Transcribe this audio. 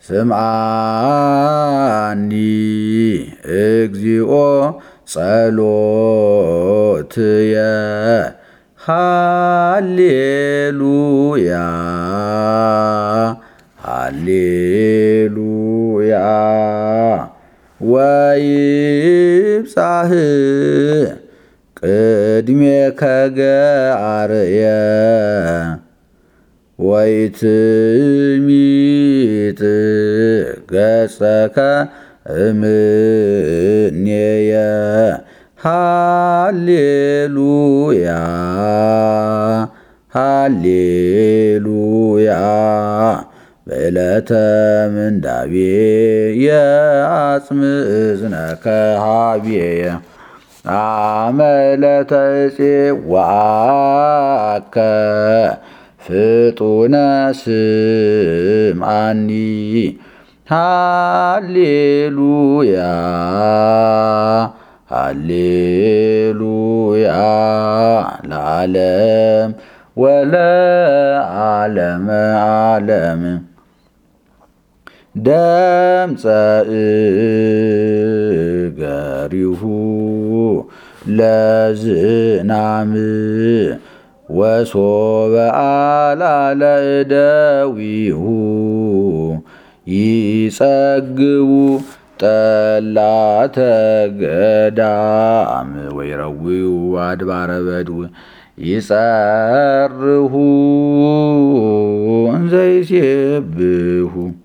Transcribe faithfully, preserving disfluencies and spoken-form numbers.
ስምዓኒ እግዚኦ ጸሎትየ ሃሌሉያ ሃሌሉያ ወይብጻሕ ቅድሜከ ገአርየ ወይትሚጥ ገጸከ እምኔየ ሃሌሉያ ሃሌሉያ በዕለተ ምንዳቤየ አጽምዕ እዝነከ ኀቤየ አመ ዕለተ እፄዋከ ፍጡነ ስምዓኒ ሃሌሉያ ሃሌሉያ ለዓለም ወለዓለመ ዓለም ደምፀ እገሪሁ ለዝናም ወሶበ አላለ እደዊሁ ይጸግቡ ጠላተ ገዳም ወይረዊው አድባረ በድው ይጸርሁ እንዘ ይሴብሑ